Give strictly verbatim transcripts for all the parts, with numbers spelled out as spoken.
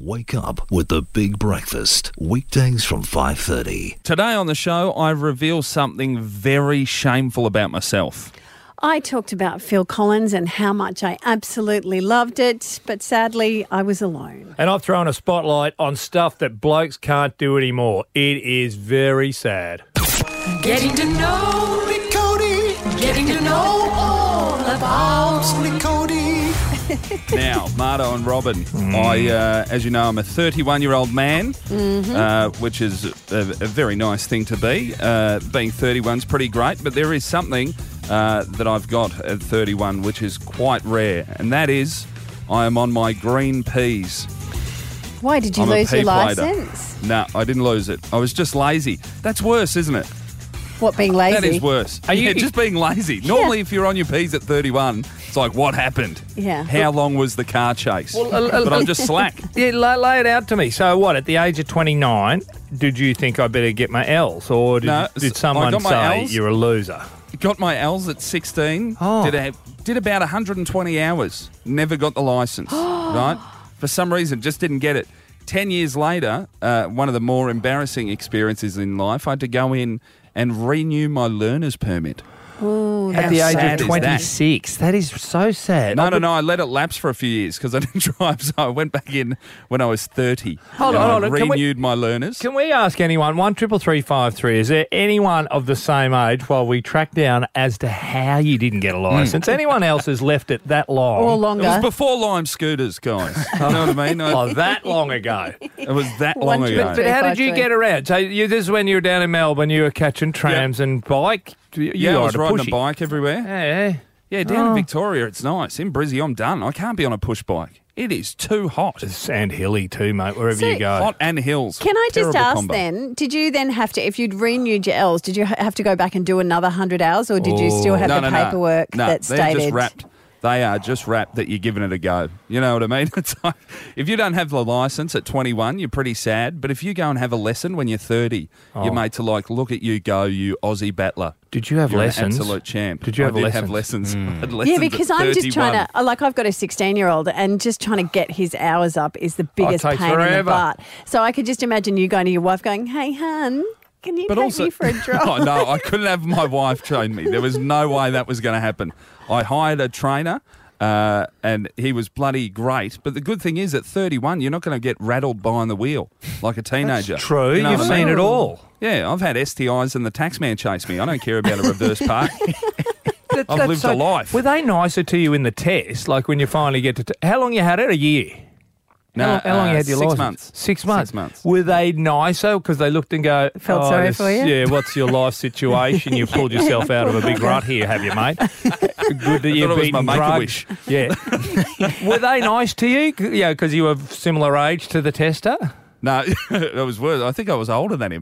Wake up with the Big Breakfast. Weekdays from five thirty. Today on the show, I reveal something very shameful about myself. I talked about Phil Collins and how much I absolutely loved it, but sadly, I was alone. And I've thrown a spotlight on stuff that blokes can't do anymore. It is very sad. Getting to know Nick Cody. Getting to know all about Nick Cody. Now, Marto and Robin, mm. I, uh, as you know, I'm a thirty-one-year-old man, mm-hmm. uh, which is a, a very nice thing to be. Uh, being thirty-one is pretty great, but there is something uh, that I've got at thirty-one which is quite rare, and that is I am on my green peas. Why, did you I'm lose your plater. licence? No, I didn't lose it. I was just lazy. That's worse, isn't it? What, being lazy? That is worse. Are you yeah, just being lazy? Normally, yeah. if you're on your P's at thirty-one, it's like, what happened? Yeah. How long was the car chase? Well, uh, uh, but I'm just slack. Yeah, lay, lay it out to me. So what, at the age of twenty-nine, did you think I better get my L's? Or did, no, did someone say L's. You're a loser? Got my L's at sixteen. Oh. Did, a, did about one hundred twenty hours. Never got the licence, right? For some reason, just didn't get it. Ten years later, uh, one of the more embarrassing experiences in life, I had to go in and renew my learner's permit. Ooh, at the age sad of twenty-six. That? that is so sad. No, no, no. I let it lapse for a few years because I didn't drive, so I went back in when I was thirty. Hold on, hold on. Renewed we, my learners. Can we ask anyone, one triple three five three, is there anyone of the same age while we track down as to how you didn't get a licence? Mm. Anyone else has left it that long? Or longer. It was before Lime scooters, guys. You know what I mean? Oh, that long ago. It was that long ago. But, but how did you get around? So you, this is when you were down in Melbourne, you were catching trams yep. and bike. You yeah, I was riding pushy. a bike everywhere. Yeah, yeah. down oh. in Victoria, it's nice. In Brizzy, I'm done. I can't be on a push bike. It is too hot. It's and hilly too, mate, wherever so, you go. Hot and hills. Can I just Terrible ask combo. then, did you then have to, if you'd renewed your L's, did you have to go back and do another one hundred hours, or did oh. you still have no, the no, paperwork no. No, that they're stated... just wrapped. They are just wrapped that you're giving it a go. You know what I mean? It's like, if you don't have the licence at twenty-one, you're pretty sad. But if you go and have a lesson when you're thirty, oh. your mates are like, look at you go, you Aussie battler. Did you have you're lessons? An absolute champ. Did you have I did lessons? have lessons. Mm. I had lessons yeah, because at I'm just trying thirty-one. to, like I've got a sixteen-year-old and just trying to get his hours up is the biggest oh, pain forever. in the butt. So I could just imagine you going to your wife going, hey, hun, can you but take also, me for a drive? oh, no, I couldn't have my wife train me. There was no way that was going to happen. I hired a trainer. Uh, and he was bloody great. But the good thing is, at thirty-one, you're not going to get rattled behind the wheel like a teenager. That's true. You know You've what I seen mean? it all. Yeah, I've had S T Is and the taxman chase me. I don't care about a reverse park. that, I've lived so, a life. Were they nicer to you in the test? Like when you finally get to... T- how long you had it? A year? No, how long, how long uh, you had your six license? months. Six months. Six months. Were they nicer because they looked and go, Felt oh, sorry this, for you? Yeah, what's your life situation? You've pulled yourself out of a big rut here, have you, mate? Good that you've beaten drugs. Yeah. Were they nice to you? Yeah, because you were similar age to the tester? No, it was worse. I think I was older than him.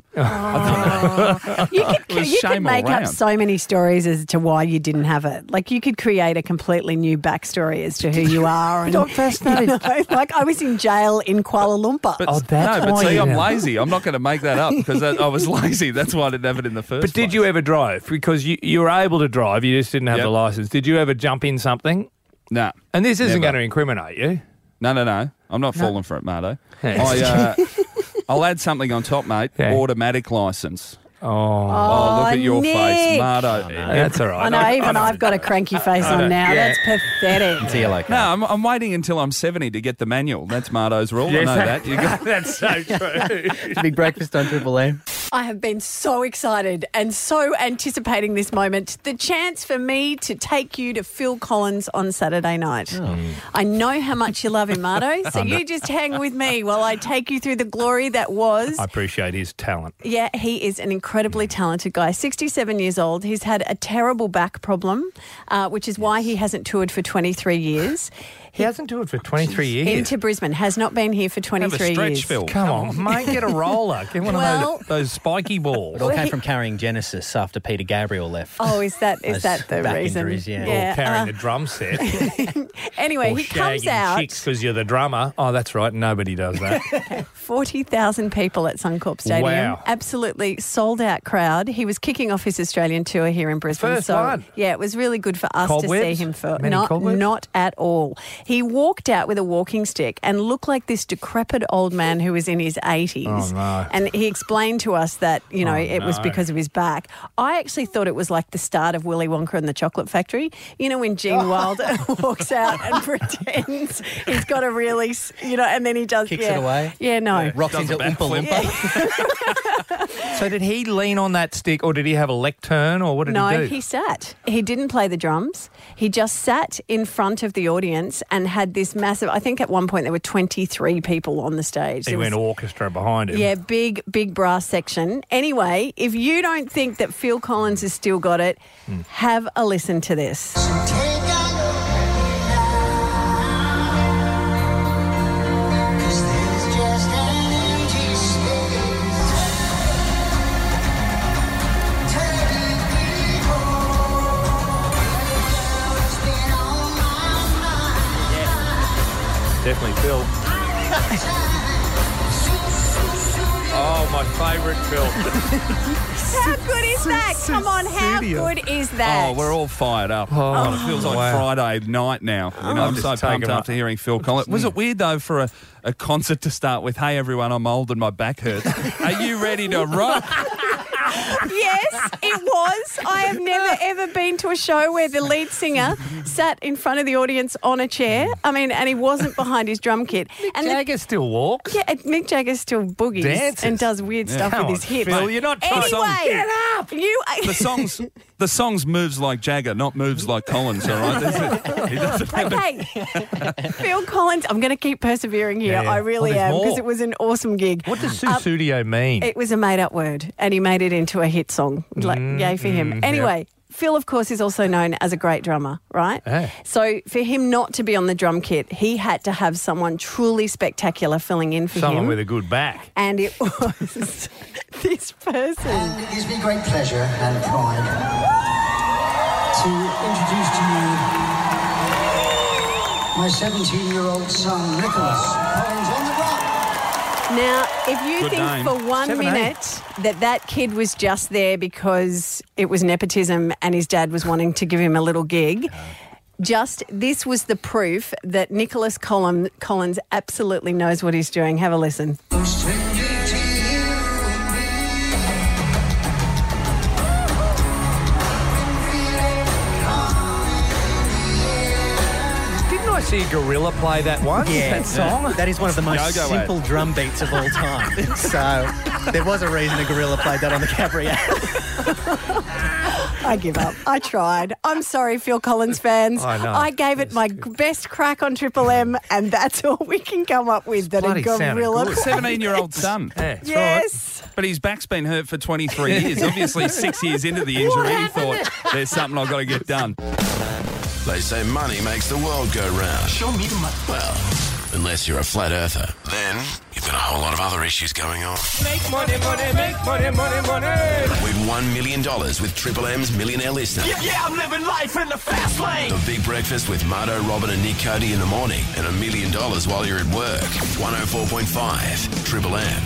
Oh. you could, It was you could shame all make up round. so many stories as to why you didn't have it. Like you could create a completely new backstory as to who you are. And, I'm fascinated. You know, like I was in jail in Kuala Lumpur. But, Oh, that's no, but why see, you I'm have- lazy. I'm not going to make that up because I, I was lazy. That's why I didn't have it in the first But did place. you ever drive? Because you, you were able to drive, you just didn't have Yep. the licence. Did you ever jump in something? No. And this isn't Never. going to incriminate you. No, no, no. I'm not falling for it, Marto. I, uh, I'll add something on top, mate. Yeah. Automatic licence. Oh, Oh, look at your Nick. face, Marto. no, that's all right. I know, even I've got a cranky face on now. Yeah. That's pathetic. See you later. No, I'm, I'm waiting until I'm seventy to get the manual. That's Marto's rule. Yes, I know that. You got, that's so true. Big breakfast on Triple M. I have been so excited and so anticipating this moment. The chance for me to take you to Phil Collins on Saturday night. Oh. I know how much you love him, Marto, so you just hang with me while I take you through the glory that was. I appreciate his talent. Yeah, he is an incredibly talented guy. sixty-seven years old. He's had a terrible back problem, uh, which is why he hasn't toured for twenty-three years. He hasn't toured for twenty-three years. Into Brisbane, has not been here for have a twenty-three stretch, years. Phil. Come on, mate, get a roller. Get one Well- of those, those spiky balls. It all Well, came he- from carrying Genesis after Peter Gabriel left. Oh, is that is Those that the back reason? injuries, yeah. Or carrying uh, a drum set. anyway, or he comes shagging out. chicks because you're the drummer. Oh, that's right. Nobody does that. forty thousand people at Suncorp Stadium. Wow. Absolutely sold out crowd. He was kicking off his Australian tour here in Brisbane. First so one. Yeah, it was really good for us to see Cobwebs? him for Many not cobwebs? not at all. He walked out with a walking stick and looked like this decrepit old man who was in his eighties. Oh, no. And he explained to us that, you know, Oh, it was no. because of his back. I actually thought it was like the start of Willy Wonka and the Chocolate Factory. You know, when Gene Wilder walks out and pretends he's got a really, s- you know, and then he does. Kicks yeah. it away. Yeah, no. Rocks Does into a Oompa backflip. Loompa. So did he lean on that stick or did he have a lectern or what did No, he do? he sat. He didn't play the drums. He just sat in front of the audience and had this massive, I think at one point there were twenty-three people on the stage. He There went was- orchestra behind him. Yeah, big, big brass section. Anyway, if you don't think that Phil Collins has still got it, Hmm. have a listen to this. Definitely Phil. Oh, my favourite Phil. How good is that? Come on, how good is that? Oh, we're all fired up. Oh, God, it feels like wow. Friday night now. You know, I'm I'm just so taken pumped up. after hearing Phil Collins. Was it weird, though, for a, a concert to start with, hey, everyone, I'm old and my back hurts. Are you ready to rock? Yes, it was. I have never ever been to a show where the lead singer sat in front of the audience on a chair. I mean, and he wasn't behind his drum kit. And the- Jagger still walks. yeah, and Mick Jagger still boogies Dances. and does weird stuff Come with his on, hips. Phil, you're not trying Anyway, to... Get up! You. The song's, the song's moves like Jagger, not moves like Collins, all right? That's it. He doesn't have a- Okay, Phil Collins. I'm going to keep persevering here. Yeah, yeah. I really Oh, there's am because more. it was an awesome gig. What does Um, Susudio mean? It was a made-up word, and he made it into a hit song. Like, yay for him. Anyway, Phil, of course, is also known as a great drummer, right? Ah. So for him not to be on the drum kit, he had to have someone truly spectacular filling in for Someone him. with a good back. and it was this person. And it gives me great pleasure and pride to introduce to you my seventeen-year-old son, Nicholas Collins, on the drum. Now, if you Good think name. for one Seven, minute that that kid was just there because it was nepotism and his dad was wanting to give him a little gig, just this was the proof that Nicholas Collins, Collins absolutely knows what he's doing. Have a listen. Stranger to you and me. Didn't I see a gorilla play that once? Yeah, That song? that is one of the most Go-Go simple drum beats of all time. So there was a reason a gorilla played that on the Cabaret. I give up. I tried. I'm sorry, Phil Collins fans. I know. gave it my best crack on Triple M, and that's all we can come up with. That a bloody sounded gorilla. good. seventeen-year-old son. Yeah, that's right. Yes. But his back's been hurt for twenty-three years. Obviously, six years into the injury, he thought, there's something I've got to get done. They say money makes the world go round. Show me the money. Well, unless you're a flat earther. Then you've got a whole lot of other issues going on. Make money, money, make money, money, money. Win one million dollars with Triple M's Millionaire Listener. Yeah, yeah, I'm living life in the fast lane. The Big Breakfast with Marto, Robin and Nick Cody in the morning. And a million dollars while you're at work. one oh four point five Triple M.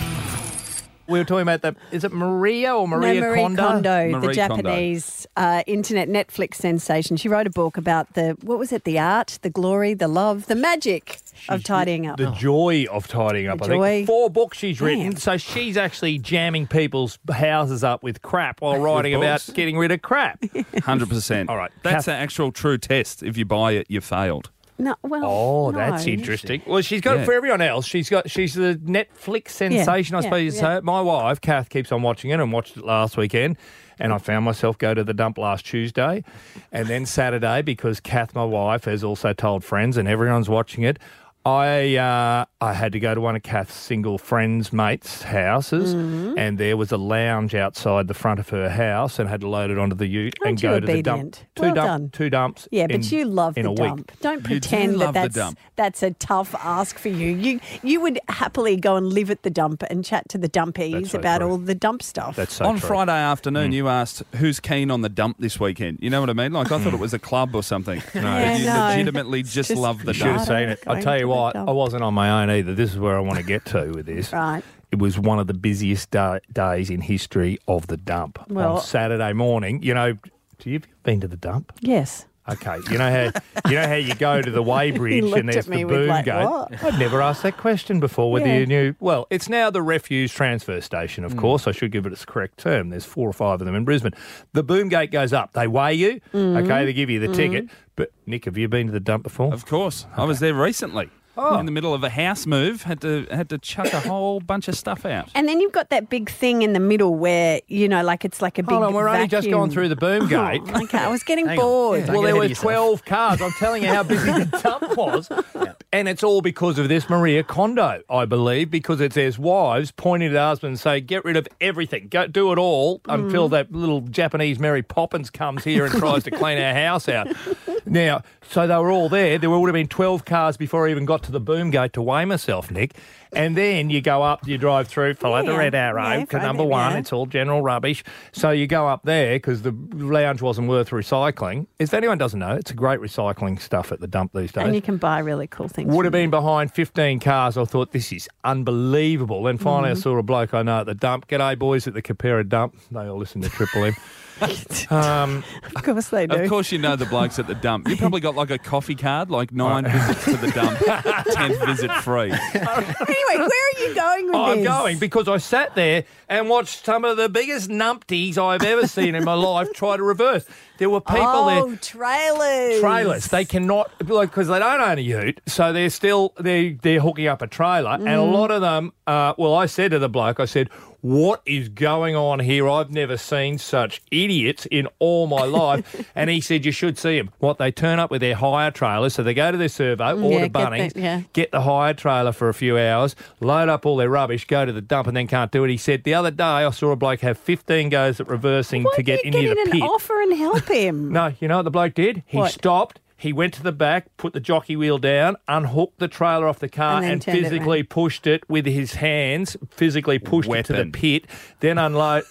We were talking about the, is it Maria or Maria no, Marie Kondo? Kondo, the Marie Japanese uh, internet Netflix sensation. She wrote a book about the, what was it, the art, the glory, the love, the magic of tidying up. The joy of tidying up, The I joy. think. Four books she's written. Damn. So she's actually jamming people's houses up with crap while writing about books. getting rid of crap. one hundred percent. All right. That's Kath- the actual true test. If you buy it, you failed. No, well, Oh, no. that's interesting. Well, she's got Yeah. it for everyone else. She's got she's the Netflix sensation, I yeah, suppose you'd yeah. say. My wife, Kath, keeps on watching it and watched it last weekend. And I found myself go to the dump last Tuesday and then Saturday because Kath, my wife, has also told friends and everyone's watching it. I uh, I had to go to one of Kath's single friends' mates' houses, Mm-hmm. and there was a lounge outside the front of her house, and had to load it onto the ute and Aren't you go to the obedient? dump. Two Well dump, done. two dumps. Yeah, in- but you love in the a week. dump. Don't You do pretend love that the that's, dump. that's a tough ask for you. You you would happily go and live at the dump and chat to the dumpies That's so about true. all the dump stuff. That's so On true. Friday Mm. afternoon, you asked who's keen on the dump this weekend. You know what I mean? Like I thought it was a club or something. No, Yeah, you no. legitimately just, just- love the You should have dump. seen it. I'll Going tell to you the what, dump. I wasn't on my own either. This is where I want to get to with this. Right. It was one of the busiest da- days in history of the dump. Well- on Saturday morning, you know, do you have been to the dump? Yes. Okay, you know how you know how you go to the Weybridge looked and there's at me the with boom like, gate. what? I'd never asked that question before. Whether Yeah. you knew? Well, it's now the refuse transfer station. Of course, I should give it its correct term. There's four or five of them in Brisbane. The boom gate goes up. They weigh you. Okay, they give you the ticket. But Nick, have you been to the dump before? Of course. I was there recently. Oh. In the middle of a house move, had to had to chuck a whole bunch of stuff out. And then you've got that big thing in the middle where, you know, like it's like a big Hold on, we're only just vacuum. gone through the boom gate. Oh, okay, I was getting Hang on. bored. Yeah. Don't Well, get there ahead were of yourself. twelve cars. I'm telling you how busy the dump was. And it's all because of this Maria Kondo, I believe, because it's there's wives pointing at the husband and say, get rid of everything. Go, do it all until that little Japanese Mary Poppins comes here and tries to clean our house out. Now, so they were all there. There would have been twelve cars before I even got to the boom gate to weigh myself, Nick. And then you go up, you drive through, follow the Yeah. red arrow, Yeah, because follow number the- one, yeah. it's all general rubbish. So you go up there because the lounge wasn't worth recycling. If anyone doesn't know, it's a great recycling stuff at the dump these days. And you can buy really cool things. Would from have been behind fifteen cars. I thought, this is unbelievable. Then finally Mm-hmm. I saw a bloke I know at the dump. G'day, boys, at the Capera dump. They all listen to Triple M. um, Of course they do. Of course, you know the blokes at the dump. You probably got like a coffee card, like nine visits to the dump, tenth visit free. Anyway, where are you going with I'm this? going because I sat there and watched some of the biggest numpties I've ever seen in my life try to reverse. There were people oh, there. trailers. Trailers. They cannot, like, because they don't own a ute, so they're still they they're hooking up a trailer, and a lot of them. Uh, well, I said to the bloke, I said, "What is going on here? I've never seen such idiots in all my life." And he said, "You should see them. What they turn up with their hire trailers, so they go to their servo or yeah, to get Bunnings, the- yeah. get the hire trailer for a few hours, load up all their rubbish, go to the dump, and then can't do it." He said the other day I saw a bloke have fifteen goes at reversing Why to get don't you into get the in pit. an offer and help him? No, you know what the bloke did? He What? stopped. He went to the back, put the jockey wheel down, unhooked the trailer off the car, And then and, turned it physically pushed it with his hands. Physically pushed it to the Weapon. pit. Then unload.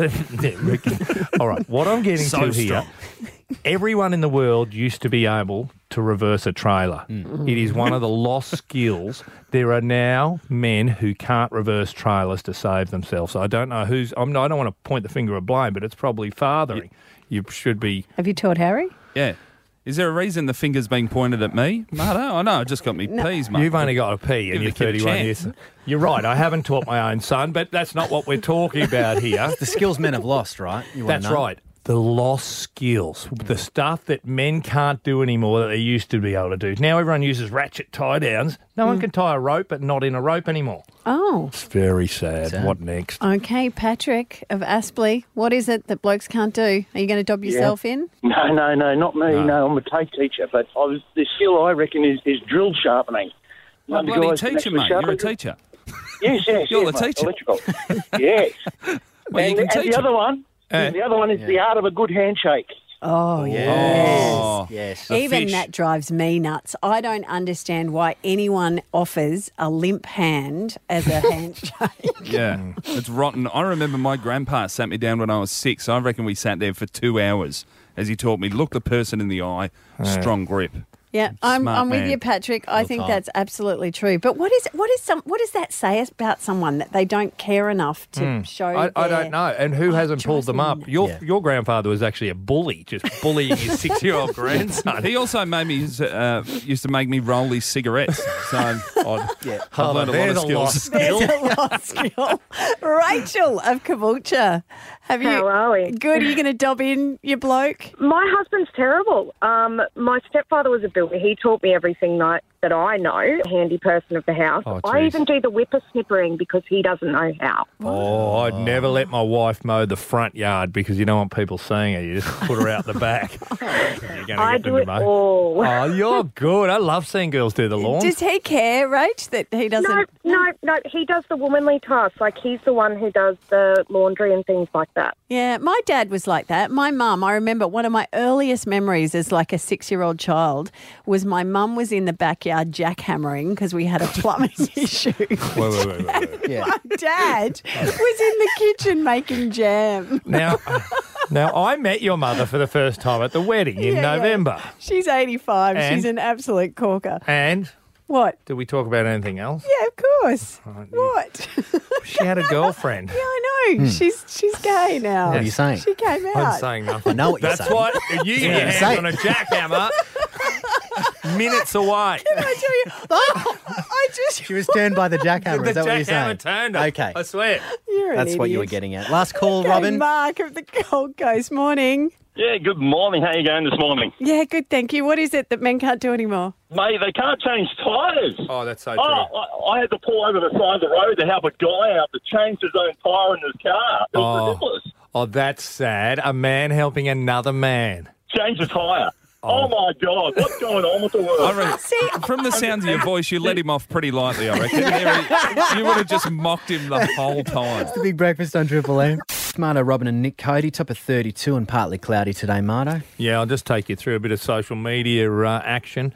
All right, what I'm getting So to here. strong. Everyone in the world used to be able to reverse a trailer. It is one of the lost skills. There are now men who can't reverse trailers to save themselves. I don't know who's. I'm, I don't want to point the finger of blame, but it's probably fathering. You should be. Have you taught Harry? Yeah. Is there a reason the finger's being pointed at me? Marto? I know, it just got me peas, mate. You've only got a P and Give you're the kid a thirty-one chance. years. You're right. I haven't taught my own son, but that's not what we're talking about here. The skills men have lost, right? You wanna That's know? right. The lost skills, the stuff that men can't do anymore that they used to be able to do. Now everyone uses ratchet tie downs. No one can tie a rope, but not in a rope anymore. Oh. It's very sad. Sad. What next? Okay, Patrick of Aspley, what is it that blokes can't do? Are you going to dob yourself in? No, no, no, not me. No. No, I'm a tape teacher. But I was the skill I reckon is, is drill sharpening. You Oh, know, the bloody guys can teacher, actually mate. You're a sharpen- teacher. Yes, yes. You're yes, the mate, teacher. Electrical. Yes. Well, you and can and teach the other them. one, Eh? the other one is the art of a good handshake. Oh, Yes. Oh. Yes. Even fish. that drives me nuts. I don't understand why anyone offers a limp hand as a handshake. Yeah, it's rotten. I remember my grandpa sat me down when I was six. I reckon we sat there for two hours as he taught me, look the person in the eye, strong grip. Yeah, I'm, Smart I'm with man. you, Patrick. I Well think timed. that's absolutely true. But what is what is some what does that say about someone that they don't care enough to show? I, I their- don't know. And who Oh, hasn't it pulled drives them me up? nuts. Your Yeah. your grandfather was actually a bully, just bullying his six-year-old grandson. He also made me uh, used to make me roll these cigarettes. So I've, Yeah. I've learned a lot there's of a lost skills. skill. There's a lost skill. Rachel of Caboolture. Have you? How are we? Good. Are you going to dob in your bloke? My husband's terrible. Um, my stepfather was a builder. He taught me everything that, that I know, handy person of the house. Oh, I geez. even do the whippersnippering because he doesn't know how. Oh, I'd never let my wife mow the front yard because you don't want people seeing her. You just put her out the back. You're gonna I get them do to it mow. all. Oh, you're good. I love seeing girls do the lawn. Does he care, Rach, that he doesn't? No, no, no. He does the womanly tasks. Like, he's the one who does the laundry and things like that. Yeah, my dad was like that. My mum, I remember one of my earliest memories as like a six-year-old child was my mum was in the backyard jackhammering because we had a plumbing issue. Wait, wait, wait, wait, wait. Yeah. My dad was in the kitchen making jam. Now, now, I met your mother for the first time at the wedding in Yeah, yeah. November. She's eighty-five. And? She's an absolute corker. And What? did we talk about anything else? Yeah, of course. yeah. What? She had a girlfriend. Yeah, I know. no, she's she's gay now. What are you saying? She came out. I'm saying nothing. I know what you're That's saying. what you get your Yeah, hands say on a it. jackhammer. Minutes away. Can I tell you? Oh, I just. She was turned by the jackhammer. The Is that what you're jackhammer saying? turned her. Okay. I swear. You're an That's what you were idiot. getting at. Last call, Okay, Robin. Mark of the Gold Coast. Morning. Yeah, good morning. How you going this morning? Yeah, good, thank you. What is it that men can't do anymore? Mate, they can't change tyres. Oh, that's so true. Oh, I, I had to pull over the side of the road to help a guy out to change his own tyre in his car. It was Oh. ridiculous. Oh, that's sad. A man helping another man. Change the tyre. Oh. my God, what's going on with the world? I reckon, See, from the sounds of your voice, you let him off pretty lightly, I reckon. There- You would have just mocked him the whole time. The big breakfast on Triple M. Marto, Robin and Nick Cody, top of thirty-two and partly cloudy today, Marto. Yeah, I'll just take you through a bit of social media uh, action.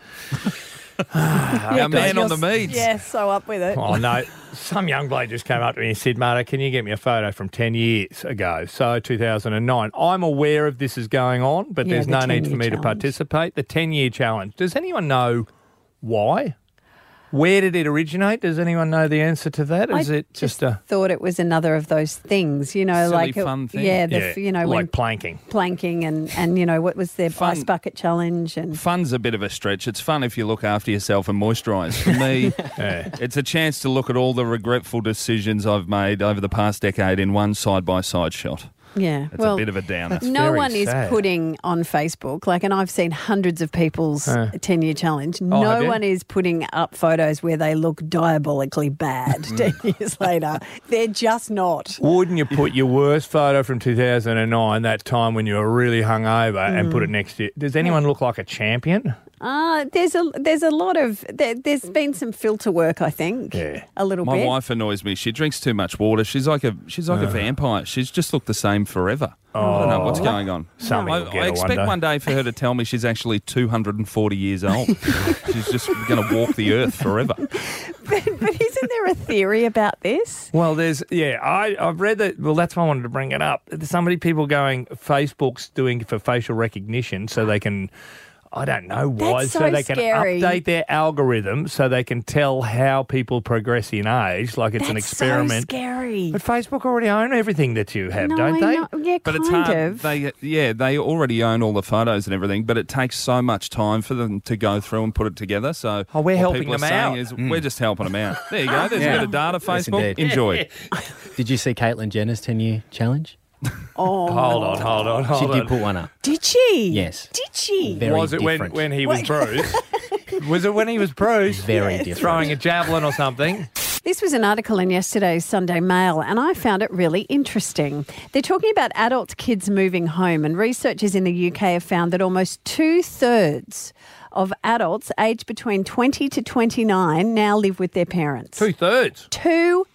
Our man on the You're- meads. Yeah, so up with it. Oh, no. Some young bloke just came up to me and said, Marto, can you get me a photo from ten years ago? So, two thousand nine. I'm aware of this is going on, but Yeah, there's the no need ten-year for me to challenge. participate. The ten-year challenge. Does anyone know why? Where did it originate? Does anyone know the answer to that? Is I it just, a... thought it was another of those things, you know, Silly like it- fun thing. yeah, the, yeah, f- you know, like when planking? planking and and you know what was their Fun. ice bucket challenge and Fun's a bit of a stretch. It's fun if you look after yourself and moisturise. For me, Yeah. it's a chance to look at all the regretful decisions I've made over the past decade in one side-by-side shot. yeah. It's well, a bit of a downer. That's no very one is sad. putting on Facebook, like, and I've seen hundreds of people's Uh. ten-year challenge. have no you? one is putting up photos where they look diabolically bad ten years later. They're just not. Wouldn't you put your worst photo from two thousand nine, that time when you were really hungover, and put it next to it? Does anyone look like a champion? Uh, there's a there's a lot of there, there's been some filter work, I think. Yeah. a little My bit. wife annoys me. She drinks too much water. She's like a she's like a vampire. She's just looked the same forever. I don't know what's going on. Something I, will get I her expect one one day. day for her to tell me she's actually two hundred forty years old. She's just going to walk the earth forever. but, but isn't there a theory about this? Well, there's, yeah, I, I've read that. Well, that's why I wanted to bring it up. There's so many people going, Facebook's doing for facial recognition so they can, I don't know why, That's so, so they can scary. update their algorithm so they can tell how people progress in age, like it's an That's experiment. so scary. But Facebook already own everything that you have, no, don't I they? know. Yeah, But kind it's hard. of. They yeah, they already own all the photos and everything, but it takes so much time for them to go through and put it together. So Oh, we're what helping people are them saying out. Is we're just helping them out. There you go. There's Yeah. a bit of data, Yes, Facebook. indeed. Enjoy. Did you see Caitlyn Jenner's ten-year challenge? oh, Hold on, hold on, hold She on. did put one up. did she? Yes. Did she? Very was it when, different. when he was bruised? Was it when he was bruised? Very different. Throwing a javelin or something? This was an article in yesterday's Sunday Mail, and I found it really interesting. They're talking about adult kids moving home, and researchers in the U K have found that almost two-thirds of adults aged between twenty to twenty-nine now live with their parents. Two thirds. Two-thirds.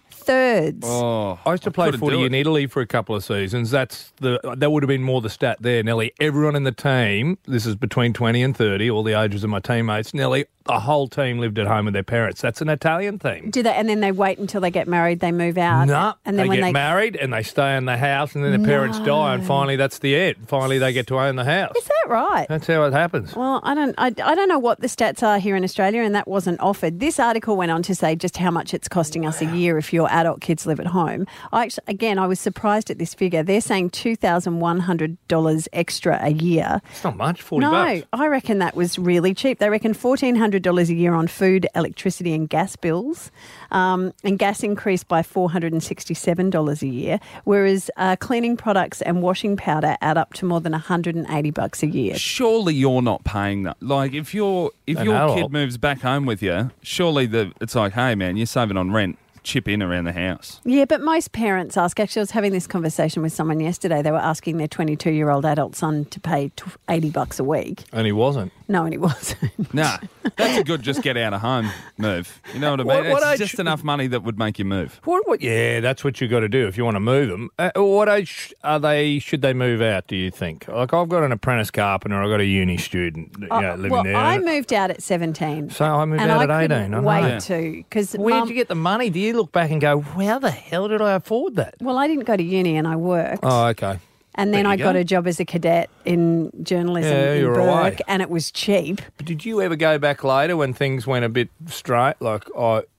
Oh, I used to play couldn't footy do in it. Italy for a couple of seasons. That's the that would have been more the stat there. Nearly everyone in the team, this is between twenty and thirty, all the ages of my teammates, nearly the whole team lived at home with their parents. That's an Italian thing. Do they? And then they wait until they get married, they move out. No, and then they when get they married and they stay in the house, and then their parents die, and finally that's the end. Finally, they get to own the house. Is that right? That's how it happens. Well, I don't, I, I don't know what the stats are here in Australia, and that wasn't offered. This article went on to say just how much it's costing us a year if your adult kids live at home. I actually, again, I was surprised at this figure. They're saying two thousand one hundred dollars extra a year. It's not much, forty no, bucks. I reckon that was really cheap. They reckon fourteen hundred dollars a year on food, electricity and gas bills. Um, and gas increased by four hundred sixty-seven dollars a year, whereas uh, cleaning products and washing powder add up to more than one hundred eighty bucks a year. Surely you're not paying that. Like if your if An your adult. kid moves back home with you, surely the it's like, hey man, you're saving on rent. Chip in around the house. Yeah, but most parents ask, actually I was having this conversation with someone yesterday, they were asking their twenty-two-year-old adult son to pay eighty bucks a week. And he wasn't. No, and he wasn't. Nah, that's a good just get out of home move. You know what I mean? What- what it's age- just enough money that would make you move. What, what, yeah, that's what you got to do if you want to move them. Uh, what age are they? Should they move out? Do you think? Like I've got an apprentice carpenter, I've got a uni student, you know, living well, there. I moved out at seventeen. So I moved and out I at couldn't eighteen. I know. wait Yeah. to, because Where'd you get the money? Do you look back and go, how the hell did I afford that? well, I didn't go to uni and I worked. Oh, okay. And then There I you got go. a job as a cadet in journalism Yeah, in you were Burke, away. and it was cheap. But did you ever go back later when things went a bit straight? Like I,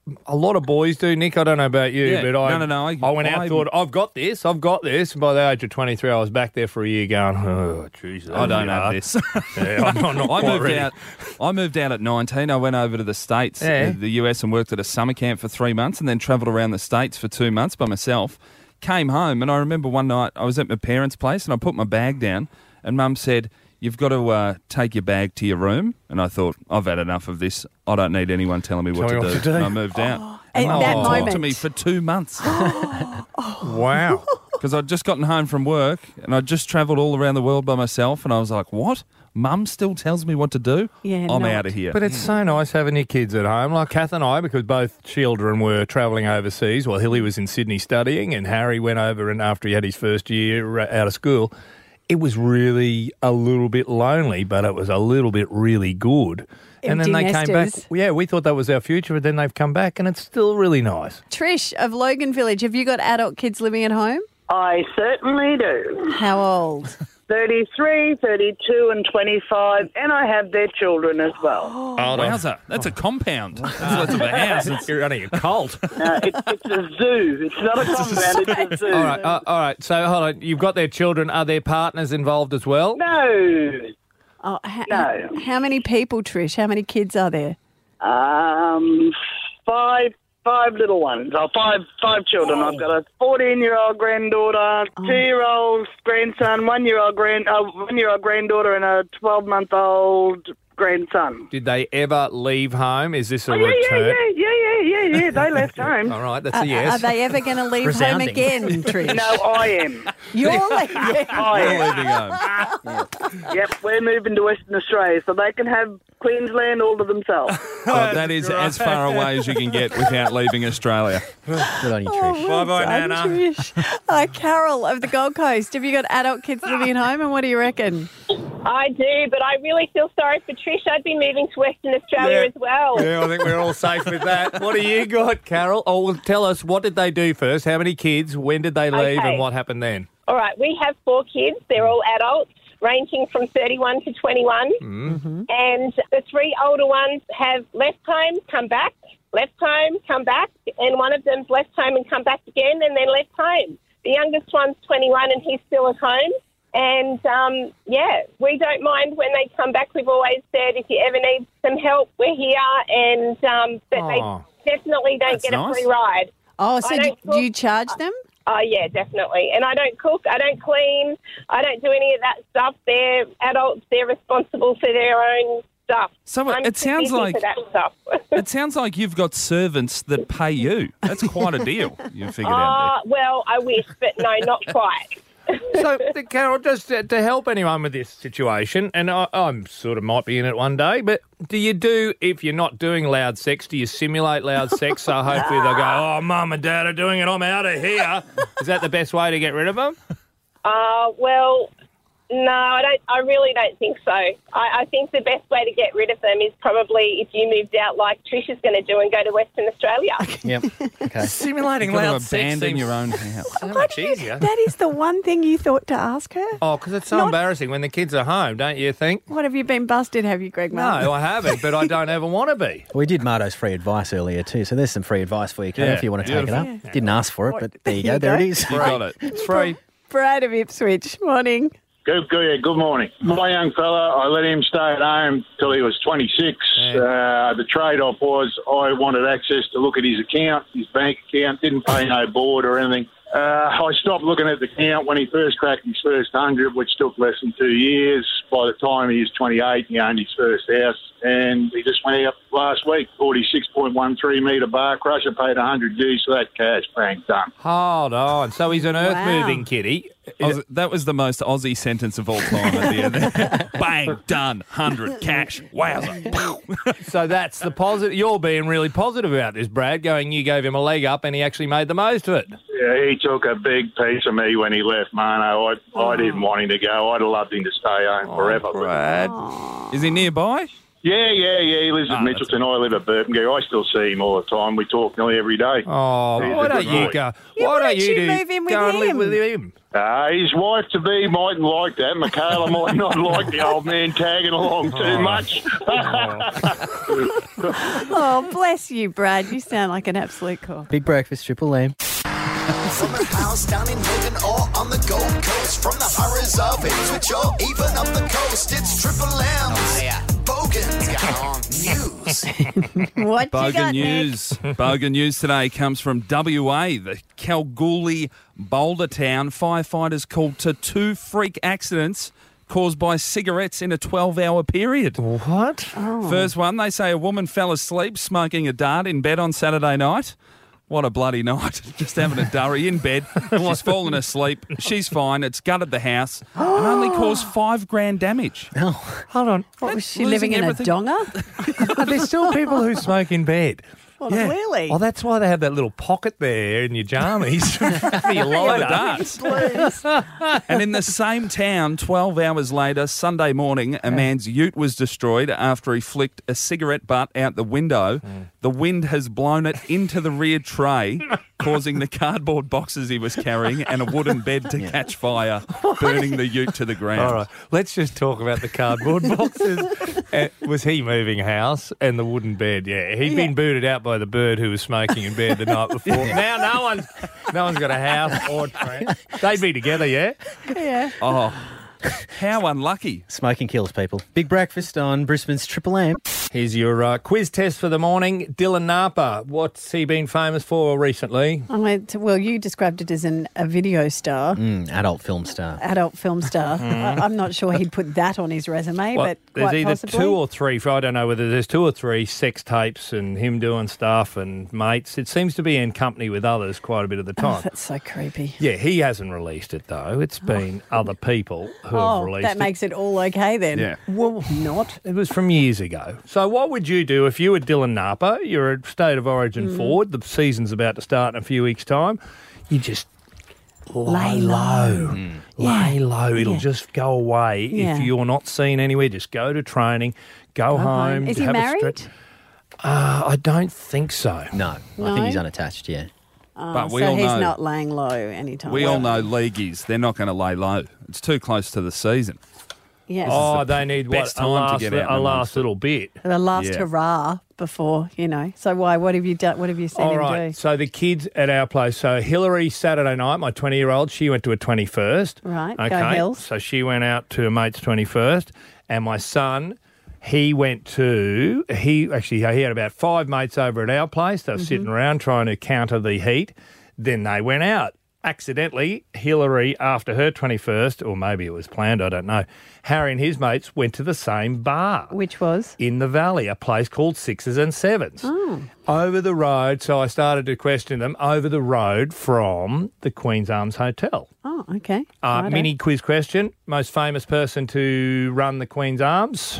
a lot of boys do, Nick. I don't know about you, Yeah. but I, No, no, no, I- I went out I- and thought, I've got this, I've got this. And by the age of twenty-three, I was back there for a year going, oh, Jesus. I don't have this. Yeah, I'm not, not I quite moved ready. out. I moved out at nineteen. I went over to the States, Yeah. uh, the U S, and worked at a summer camp for three months, and then travelled around the States for two months by myself. Came home, and I remember one night I was at my parents' place, and I put my bag down, and Mum said, "You've got to uh, take your bag to your room." And I thought, I've had enough of this. I don't need anyone telling me what, Tell to, me do. what to do. And I moved out. At Mum that didn't talk to moment. me for two months Wow. because I'd just gotten home from work, and I'd just travelled all around the world by myself, and I was like, what? Mum still tells me what to do? Yeah, I'm not. out of here. But it's so nice having your kids at home. Like Kath and I, because both children were travelling overseas. Well, Hilly was in Sydney studying, and Harry went over, and after he had his first year uh, out of school, it was really a little bit lonely, but it was a little bit really good. And then Empty they came back. nesters. Yeah, we thought that was our future, but then they've come back, and it's still really nice. Trish of Logan Village, have you got adult kids living at home? I certainly do. How old? thirty-three, thirty-two and twenty-five, and I have their children as well. Oh, wowza. That's a compound. That's less of a house. It's, You're running a cult. Uh, it, it's a zoo. It's not a compound, it's a zoo. All right, uh, all right. So hold on. You've got their children. Are their partners involved as well? No. Oh, ha- No. How many people, Trish? How many kids are there? Um, five, five little ones. Oh, five, five children. I've got a fourteen-year-old granddaughter, two-year-old grandson, one-year-old grand, uh, one-year-old granddaughter, and a twelve-month-old grandson. Did they ever leave home? Is this a Oh, yeah, yeah, return? yeah, yeah, yeah, yeah, yeah. They left home. All right, that's Are, a yes. are they ever going to leave Resounding. home again, Trish? No, I am. You're leaving. I You're am. leaving home. Yep, we're moving to Western Australia, so they can have Queensland all to themselves. Oh, that is as far away as you can get without leaving Australia. Good on you, Oh, Trish. well Bye-bye, done, Nana. Trish. Uh, Carol of the Gold Coast, have you got adult kids living at home, and what do you reckon? I do, but I really feel sorry for Trish. I'd be moving to Western Australia Yeah. as well. Yeah, I think we're all safe with that. What do you got, Carol? Oh, well, tell us, what did they do first? How many kids? When did they leave? Okay. And what happened then? All right, we have four kids. They're all adults, ranging from thirty-one to twenty-one. Mm-hmm. And the three older ones have left home, come back, left home, come back, and one of them's left home and come back again and then left home. The youngest one's twenty-one and he's still at home. And, um, yeah, we don't mind when they come back. We've always said if you ever need some help, we're here. And um, but Aw. they definitely don't That's get nice. a free ride. Oh, so I do, don't do you charge them? Oh, yeah, definitely. And I don't cook, I don't clean, I don't do any of that stuff. They're adults, they're responsible for their own stuff. So it- I'm it too sounds busy like- for that stuff. It sounds like you've got servants that pay you. That's quite a deal you figured out Uh, well, I wish, but no, not quite. So, Carol, just to, to help anyone with this situation, and I, I'm sort of might be in it one day, but do you do, if you're not doing loud sex, do you simulate loud sex so hopefully they'll go, oh, Mum and Dad are doing it, I'm out of here? Is that the best way to get rid of them? Uh, well, no, I don't. I really don't think so. I, I think the best way to get rid of them is probably if you moved out like Trish is going to do and go to Western Australia. Yep. Okay. Simulating You've got loud to sex abandon seems your own house. so much easier. That is the one thing you thought to ask her. Oh, because it's so Not- embarrassing when the kids are home, don't you think? What, have you been busted, have you, Greg Martin? No, I haven't, but I don't ever want to be. We did Marto's free advice earlier too, so there's some free advice for you, Kate, Yeah, if you want to take it up. beautiful. Didn't ask for it, but there you There go. you There go. it is. You got it. It's free. Brad of Ipswich, morning. Good, good, yeah, good morning. My young fella, I let him stay at home till he was twenty-six. Uh, the trade-off was I wanted access to look at his account, his bank account, didn't pay no board or anything. Uh, I stopped looking at the account when he first cracked his first hundred, which took less than two years. By the time he was twenty-eight, he owned his first house, and he just went out last week, forty-six point one three metre bar crusher, paid one hundred G's for that cash, bang, done. Hold on. So he's an earth-moving kitty. Oz- that was the most Aussie sentence of all time at the end there. Bang, done, one hundred, cash, wowza. So that's the positive. You're being really positive about this, Brad, going you gave him a leg up and he actually made the most of it. Yeah, he took a big piece of me when he left, Mano. I, I didn't want him to go. I'd have loved him to stay home forever. Brad. Is he nearby? Yeah, yeah, yeah. He lives Oh, at Mitchelton. I live at Burpengee. I still see him all the time. We talk nearly every day. Oh, He's why a don't good you boy. go? Yeah, why why don't don't you you do, move in with go and live him? with him? Uh, his wife-to-be mightn't like that. Michaela might not like the old man tagging along too much. Oh, bless you, Brad. You sound like an absolute cool. Big breakfast, Triple M. From a house down in Logan or on the Gold Coast, from the horrors of Ipswich or even up the coast, it's Triple M's Bogan News. What you Bogan got, news. Bogan news today comes from W A, the Kalgoorlie Boulder town. Firefighters called to two freak accidents caused by cigarettes in a twelve-hour period. What? Oh. First one, they say a woman fell asleep smoking a dart in bed on Saturday night. What a bloody night. Just having a durry in bed. She's fallen asleep. She's fine. It's gutted the house and only caused five grand damage. Oh, hold on. What, was she Losing living in everything. a donga? Are there still people who smoke in bed? Well, clearly. Oh, that's why they have that little pocket there in your jammies for your lighter. darts. And in the same town, twelve hours later, Sunday morning, a man's ute was destroyed after he flicked a cigarette butt out the window. The wind has blown it into the rear tray, causing the cardboard boxes he was carrying and a wooden bed to catch fire, burning the ute to the ground. All right, let's just talk about the cardboard boxes. Uh, was he moving house and the wooden bed? Yeah, he'd been booted out by the bird who was smoking in bed the night before. Now no one's no one's got a house or tram. They'd be together, yeah. Yeah. Oh, how unlucky. Smoking kills people. Big breakfast on Brisbane's Triple M. Here's your uh, quiz test for the morning. Dylan Napa, what's he been famous for recently? I went to, well, you described it as an, a video star, Mm, adult film star. adult film star. I, I'm not sure he'd put that on his resume, What, but there's quite either possibly. two or three. I don't know whether there's two or three sex tapes and him doing stuff and mates. It seems to be in company with others quite a bit of the Oh, time. that's so creepy. Yeah, he hasn't released it though. It's been other people who Oh, have released that it. makes it all okay then. Yeah. Well, Not. it was from years ago. So what would you do if you were Dylan Napa? You're a state of origin Mm. forward. The season's about to start in a few weeks' time. You just lie Lay low. low. Lay low. It'll Yeah. just go away. Yeah. If you're not seen anywhere, just go to training, go, home. Is he have a married? stre- Uh, I don't think so. No, I No? think he's unattached, yeah. Oh, But we so all he's know- not laying low anytime. We all know leagueies, they're not going to lay low. It's too close to the season. Yes. Oh, they need what, best a time to last, get out a and last amongst it. little bit. The last Yeah. hurrah before, you know. So why? What have you done? What have you seen All him right, do? so the kids at our place. So Hillary, Saturday night, my twenty-year-old, she went to a twenty-first. Right, go Okay, Hills. so she went out to a mate's twenty-first. And my son, he went to, he actually, he had about five mates over at our place. They were sitting Mm-hmm. around trying to counter the heat. Then they went out. Accidentally, Hillary, after her twenty-first, or maybe it was planned, I don't know, Harry and his mates went to the same bar. Which was? In the valley, a place called Sixes and Sevens. Oh. Over the road, so I started to question them, over the road from the Queen's Arms Hotel. Oh, okay. Uh, Righto. mini quiz question, most famous person to run the Queen's Arms?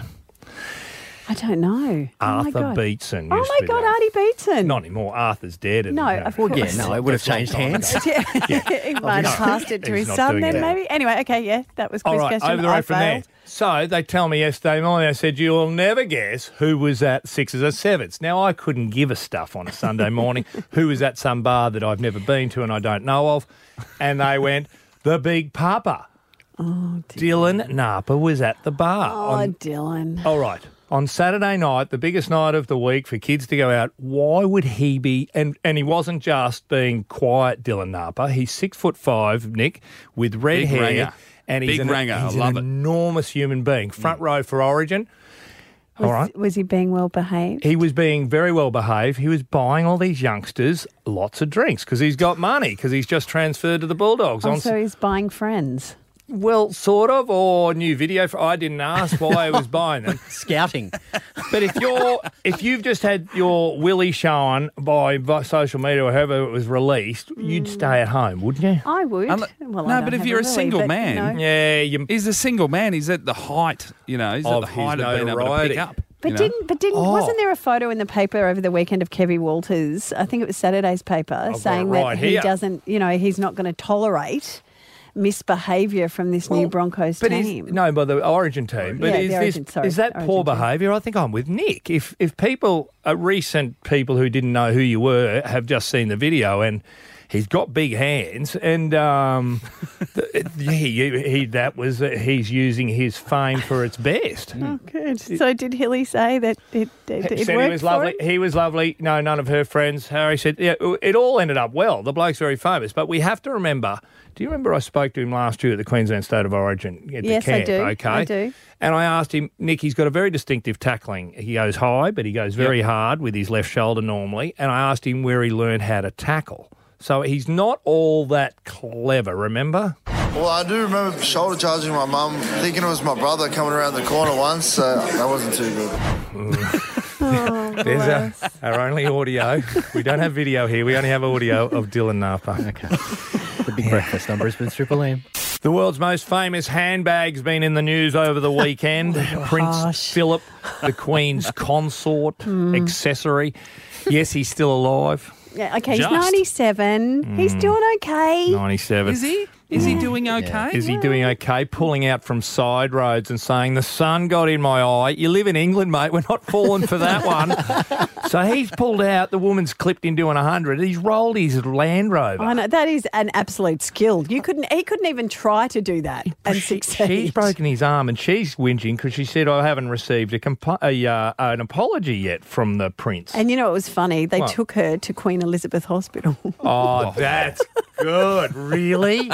I don't know. Arthur oh my God. Beetson. Oh used my to be God, the- Artie Beetson. Not anymore, Arthur's dead. And, No, you know, of course. Yeah, no, it would have changed hands. he might have passed it to He's his not son doing then, it. maybe. Anyway, okay, yeah, that was quiz All right, question. over the I road from there. failed. So they tell me yesterday morning, they said, you'll never guess who was at Sixes or Sevens. Now, I couldn't give a stuff on a Sunday morning who was at some bar that I've never been to and I don't know of. And they went, the Big Papa. Oh, dear. Dylan Napa was at the bar. Oh, on- Dylan. All right. On Saturday night, the biggest night of the week for kids to go out, why would he be... And, and he wasn't just being quiet, Dylan Napa. He's six foot five, Nick, with red Big hair. ranger. And he's Big an, ranger. I he's love an it. enormous human being. Front row for Origin. Was, All right. was he being well behaved? He was being very well behaved. He was buying all these youngsters lots of drinks because he's got money because he's just transferred to the Bulldogs. On Also, he's buying friends. Well, sort of, or new video. For, I didn't ask why I was buying them. Scouting. But if you're, if you've just had your willy shown by, by social media or however it was released, you'd stay at home, wouldn't you? I would. Unle- well, no, I but don't if have you're a willy, single but, man- you know. Yeah, you. He's a single man. He's at the height, you know, he's Of at the his height of being able to notoriety. pick up. But you know? didn't but didn't Oh. wasn't there a photo in the paper over the weekend of Kevin Walters? I think it was Saturday's paper got it saying right that he here. doesn't, you know, he's not going to tolerate misbehaviour from this new Broncos But team. is, no, by the Origin team. But Yeah, is, the Origin, this, sorry, is that Origin poor team. behaviour? I think I'm with Nick. If if people, uh, recent people who didn't know who you were, have just seen the video and he's got big hands, and um, th- he, he that was uh, he's using his fame for its best. Oh, good. So did Hilly say that it, it, it He said worked he was for lovely. him? He was lovely. No, none of her friends. Harry said, yeah, it all ended up well. The bloke's very famous, but we have to remember. Do you remember I spoke to him last year at the Queensland State of Origin at Yes, the I camp? do. Okay, I do. And I asked him, Nick, he's got a very distinctive tackling. He goes high, but he goes very hard with his left shoulder normally. And I asked him where he learned how to tackle. So he's not all that clever, remember? Well, I do remember shoulder charging my mum, thinking it was my brother coming around the corner once, so that wasn't too good. Oh, There's a, our only audio. We don't have video here. We only have audio of Dylan Napa. Okay. The big breakfast on Brisbane's Triple M. The world's most famous handbag's been in the news over the weekend. Prince harsh. Philip, the Queen's consort accessory. Yes, he's still alive. Yeah, okay, Just. he's ninety-seven. He's doing okay. ninety-seven. Is he? Is he doing okay? Is he doing okay? Pulling out from side roads and saying, the sun got in my eye. You live in England, mate. We're not falling for that one. So he's pulled out. The woman's clipped him doing one hundred. He's rolled his Land Rover. I know that is an absolute skill. You couldn't. He couldn't even try to do that and She- succeed. She's broken his arm and she's whinging because she said, I haven't received a compl- a, uh, an apology yet from the Prince. And you know, it was funny. They What? took her to Queen Elizabeth Hospital. Oh, that's good. Really?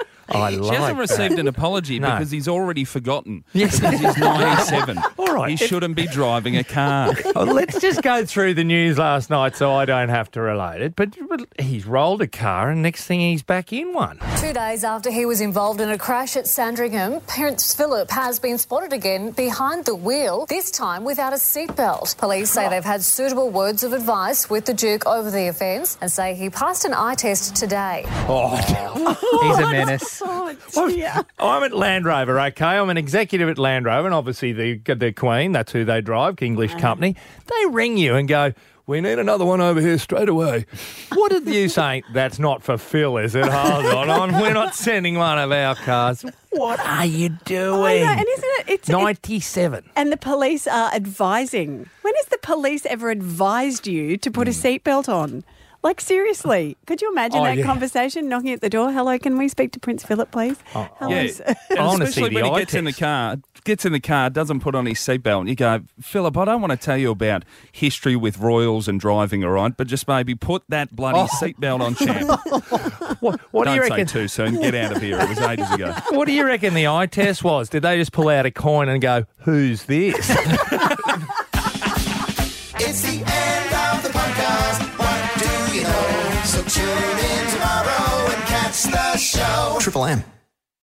I She like hasn't that. received an apology No. because he's already forgotten. Yes. Because he's ninety-seven. All right. He shouldn't be driving a car. Well, let's just go through the news last night so I don't have to relate it. But, but he's rolled a car and next thing he's back in one. Two days after he was involved in a crash at Sandringham, Prince Philip has been spotted again behind the wheel, this time without a seatbelt. Police say they've had suitable words of advice with the Duke over the offence and say he passed an eye test today. Oh, He's a menace. Oh, I'm, dear. I'm at Land Rover, okay? I'm an executive at Land Rover, and obviously the the Queen, that's who they drive, English company. They ring you and go, we need another one over here straight away. What did you say? That's not for Phil, is it? Hold on, on. We're not sending one of our cars. What are you doing? I know, and isn't it? It's, ninety-seven. and the police are advising. When has the police ever advised you to put a seatbelt on? Like, seriously, could you imagine Oh, that yeah. conversation, knocking at the door? Hello, can we speak to Prince Philip, please? Oh, Hello, Yeah, sir. and I wanna see especially the when he eye gets in the test. car, gets in the car, doesn't put on his seatbelt, and you go, Philip, I don't want to tell you about history with royals and driving, all right, but just maybe put that bloody Oh. seatbelt on, champ. What, what do don't you say reckon? too soon. Get out of here. It was ages ago. What do you reckon the eye test was? Did they just pull out a coin and go, who's this? It's the end of the podcast. What do you know? So tune in tomorrow and catch the show. Triple M.